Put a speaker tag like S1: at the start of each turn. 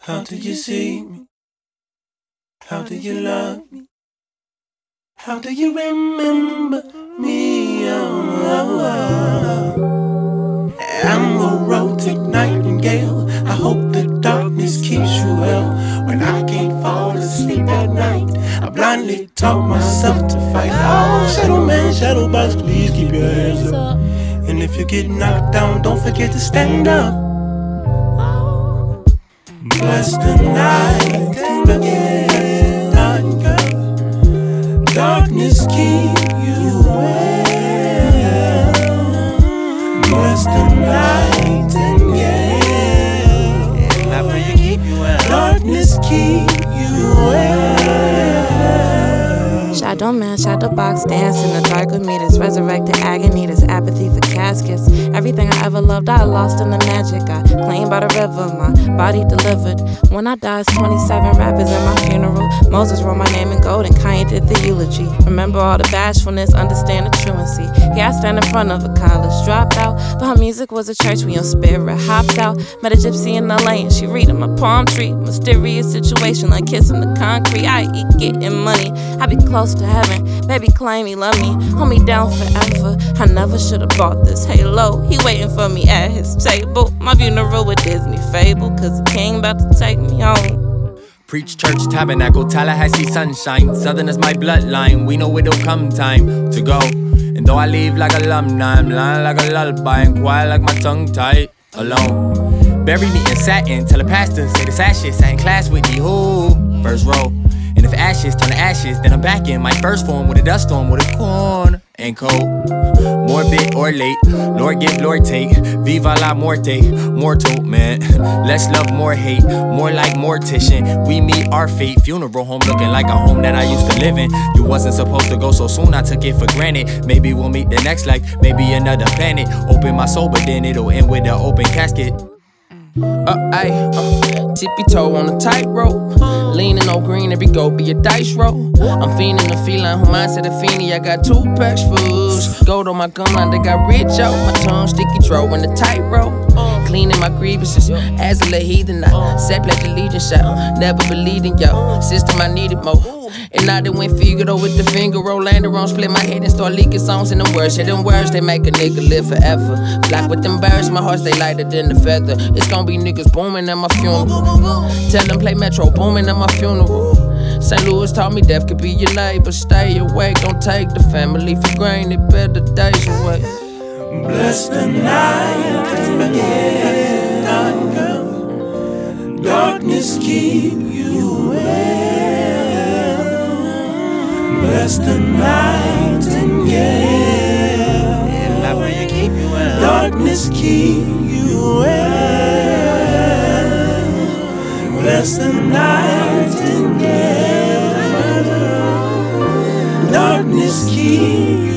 S1: How do you see me? How do you love me? How do you remember me? I'm a romantic nightingale. I hope the darkness keeps you well. When I can't fall asleep at night, I blindly talk myself to fight. Oh, shadow man, shadow box, please keep your hands up. And if you get knocked down, don't forget to stand up. Bless the night and again, darkness keep you well. Bless the night and again, I pray you keep you well. Darkness keep you well.
S2: Shadow man, shadow box, dance in the dark with me. This resurrected agony, this apathy for caskets. Everything I ever loved, I lost in the magic. I claimed by the river, my body delivered. When I died, 27 rappers at my funeral. Moses wrote my name in gold and Kanye did the eulogy. Remember all the bashfulness, understand the truancy. Yeah, I stand in front of a college dropout, but her music was a church when your spirit hopped out. Met a gypsy in LA and she reading my palm tree. Mysterious situation like kissing the concrete. I eat getting money, I be close to heaven. Baby claim he love me, hold me down forever. I never should've bought this halo. He waiting for me at his table. My funeral with Disney fable, cause the king about to take me home.
S3: Preach church, tabernacle, Tallahassee sunshine. Southern is my bloodline, we know it'll come time to go. And though I leave like alumni, I'm lying like a lullaby and quiet like my tongue tied alone. Bury me in satin, tell the pastor, say this ashes. Sat in class with me, who? First row. And if ashes turn to ashes, then I'm back in my first form with a dust storm, with a corn and cold. Morbid or late, Lord give, Lord take. Viva la muerte, mortal, man. Less love, more hate, more like mortician. We meet our fate, funeral home looking like a home that I used to live in. You wasn't supposed to go so soon, I took it for granted. Maybe we'll meet the next life, maybe another planet. Open my soul, but then it'll end with an open casket.
S4: Tippy toe on a tightrope. Leaning on green, every go be a dice roll. I'm fiending the feline, who mindset a fiendie. I got 2 packs fools. Gold on my gun line, they got rich out. My tongue sticky throw in the tightrope. Cleaning my grievances, as a little heathen. I said pledge allegiance out. Never believed in y'all. System, I needed more. And I done went Figaro with the finger roll. Lander on, split my head and start leaking songs in them words. Yeah, them words, they make a nigga live forever. Flock with them birds, my heart stay lighter than the feather. It's gonna be niggas booming at my funeral. Tell them play Metro booming at my funeral. St. Louis taught me death could be your neighbor. Stay awake, don't take the family for granted. Better days away.
S1: Bless the night and again, darkness keep you well. Bless the night and again, I pray you keep you well. Darkness keep you well. Bless the night and again, darkness keep